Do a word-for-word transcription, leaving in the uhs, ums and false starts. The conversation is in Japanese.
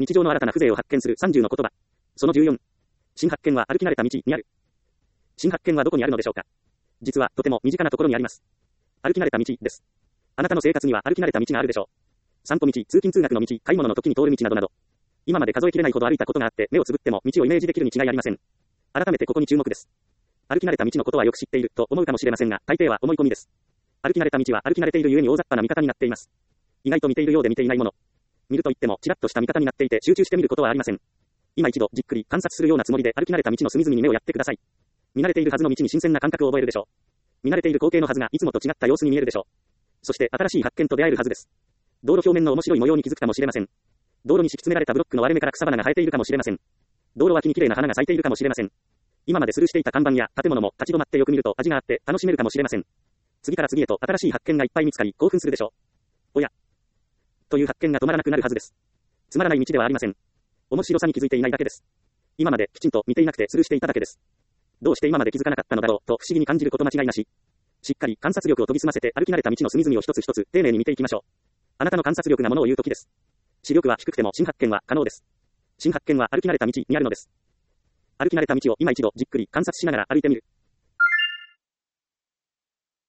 日常の新たな風情を発見するさんじゅうの言葉。そのじゅうよん。新発見は歩き慣れた道にある。新発見はどこにあるのでしょうか。実はとても身近なところにあります。歩き慣れた道です。あなたの生活には歩き慣れた道があるでしょう。散歩道、通勤通学の道、買い物の時に通る道などなど。今まで数えきれないほど歩いたことがあって目をつぶっても道をイメージできるに違いありません。改めてここに注目です。歩き慣れた道のことはよく知っていると思うかもしれませんが、大抵は思い込みです。歩き慣れた道は歩き慣れているゆえに大雑把な見方になっています。意外と見ているようで見ていないもの。見ると言ってもちらっとした見方になっていて集中して見ることはありません。今一度じっくり観察するようなつもりで歩き慣れた道の隅々に目をやってください。見慣れているはずの道に新鮮な感覚を覚えるでしょう。見慣れている光景のはずがいつもと違った様子に見えるでしょう。そして新しい発見と出会えるはずです。道路表面の面白い模様に気づくかもしれません。道路に敷き詰められたブロックの割れ目から草花が生えているかもしれません。道路脇に綺麗な花が咲いているかもしれません。今までスルーしていた看板や建物も立ち止まってよく見ると味があって楽しめるかもしれません。次から次へと新しい発見がいっぱい見つかり興奮するでしょう。おや。という発見が止まらなくなるはずです。つまらない道ではありません。面白さに気づいていないだけです。今まできちんと見ていなくてスルーしていただけです。どうして今まで気づかなかったのだろうと不思議に感じること間違いなし。しっかり観察力を研ぎ澄ませて歩き慣れた道の隅々を一つ一つ丁寧に見ていきましょう。あなたの観察力がものを言うときです。視力は低くても新発見は可能です。新発見は歩き慣れた道にあるのです。歩き慣れた道を今一度じっくり観察しながら歩いてみる。